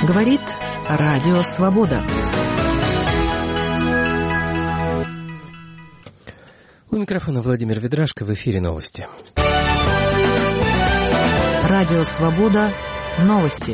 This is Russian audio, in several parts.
Говорит Радио Свобода. У микрофона Владимир Ведрашко, в эфире новости. Радио Свобода. Новости.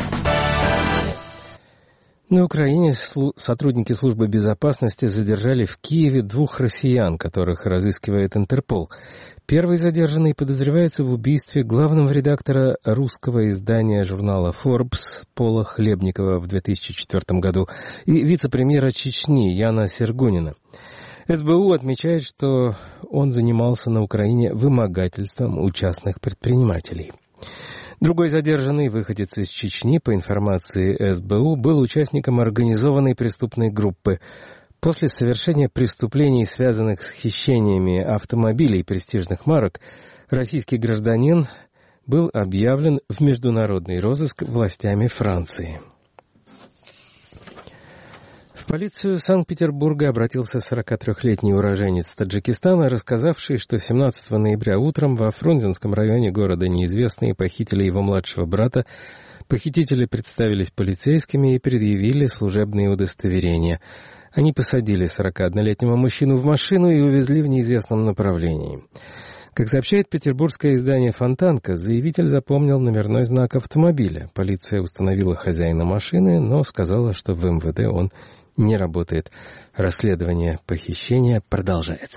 На Украине сотрудники службы безопасности задержали в Киеве 2 россиян, которых разыскивает Интерпол. Первый задержанный подозревается в убийстве главного редактора русского издания журнала Forbes Пола Хлебникова в 2004 году и вице-премьера Чечни Яна Сергунина. СБУ отмечает, что он занимался на Украине вымогательством у частных предпринимателей. Другой задержанный, выходец из Чечни, по информации СБУ, был участником организованной преступной группы. После совершения преступлений, связанных с хищениями автомобилей и престижных марок, российский гражданин был объявлен в международный розыск властями Франции. В полицию Санкт-Петербурга обратился 43-летний уроженец Таджикистана, рассказавший, что 17 ноября утром во Фрунзенском районе города неизвестные похитили его младшего брата. Похитители представились полицейскими и предъявили служебные удостоверения. Они посадили 41-летнего мужчину в машину и увезли в неизвестном направлении. Как сообщает петербургское издание «Фонтанка», заявитель запомнил номерной знак автомобиля. Полиция установила хозяина машины, но сказала, что в МВД он не работает. Расследование похищения продолжается.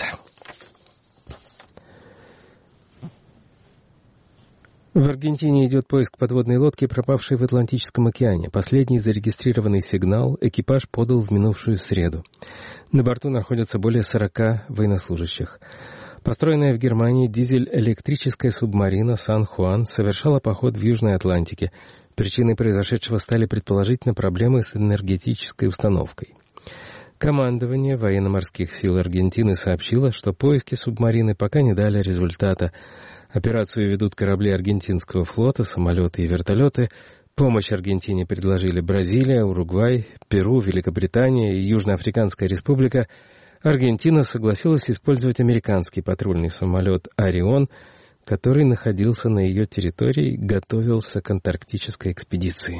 В Аргентине идет поиск подводной лодки, пропавшей в Атлантическом океане. Последний зарегистрированный сигнал экипаж подал в минувшую среду. На борту находятся более 40 военнослужащих. Построенная в Германии дизель-электрическая субмарина «Сан-Хуан» совершала поход в Южной Атлантике. Причиной произошедшего стали предположительно проблемы с энергетической установкой. Командование военно-морских сил Аргентины сообщило, что поиски субмарины пока не дали результата. Операцию ведут корабли аргентинского флота, самолеты и вертолеты. Помощь Аргентине предложили Бразилия, Уругвай, Перу, Великобритания и Южноафриканская республика. Аргентина согласилась использовать американский патрульный самолет «Орион», который находился на ее территории и готовился к антарктической экспедиции.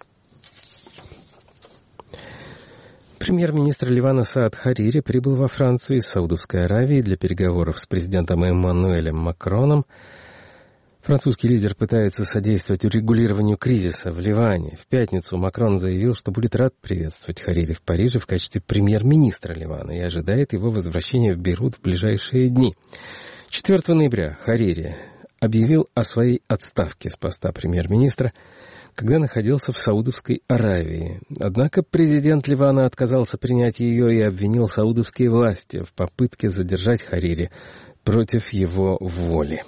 Премьер-министр Ливана Саад Харири прибыл во Францию из Саудовской Аравии для переговоров с президентом Эммануэлем Макроном. Французский лидер пытается содействовать урегулированию кризиса в Ливане. В пятницу Макрон заявил, что будет рад приветствовать Харири в Париже в качестве премьер-министра Ливана и ожидает его возвращения в Бейрут в ближайшие дни. 4 ноября Харири объявил о своей отставке с поста премьер-министра, когда находился в Саудовской Аравии. Однако президент Ливана отказался принять ее и обвинил саудовские власти в попытке задержать Харири против его воли.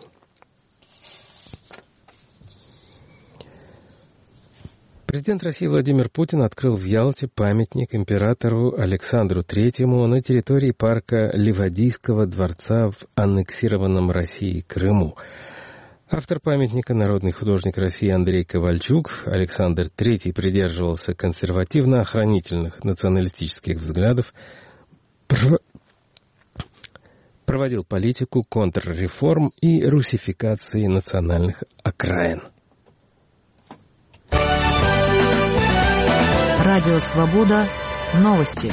Президент России Владимир Путин открыл в Ялте памятник императору Александру III на территории парка Ливадийского дворца в аннексированном Россией Крыму. Автор памятника, народный художник России Андрей Ковальчук, Александр III придерживался консервативно-охранительных националистических взглядов, проводил политику контрреформ и русификации национальных окраин. Радио Свобода. Новости.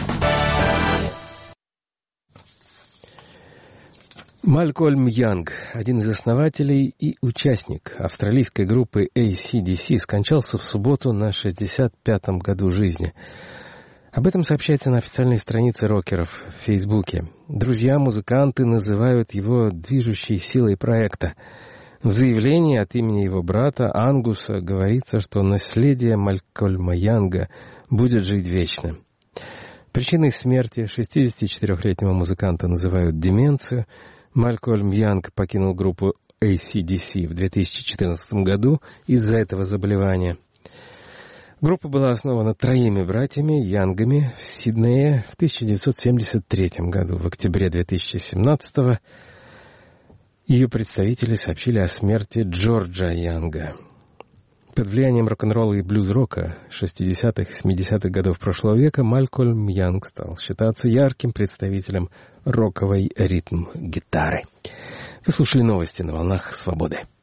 Малькольм Янг, один из основателей и участник австралийской группы AC/DC, скончался в субботу на 65-м году жизни. Об этом сообщается на официальной странице рокеров в Фейсбуке. Друзья-музыканты называют его движущей силой проекта. В заявлении от имени его брата Ангуса говорится, что наследие Малькольма Янга будет жить вечно. Причиной смерти 64-летнего музыканта называют деменцию. Малькольм Янг покинул группу AC/DC в 2014 году из-за этого заболевания. Группа была основана 3 братьями Янгами в Сиднее в 1973 году. В октябре 2017 ее представители сообщили о смерти Джорджа Янга. Под влиянием рок-н-ролла и блюз-рока 60-х и 70-х годов прошлого века Малькольм Янг стал считаться ярким представителем роковой ритм-гитары. Вы слушали новости на волнах Свободы.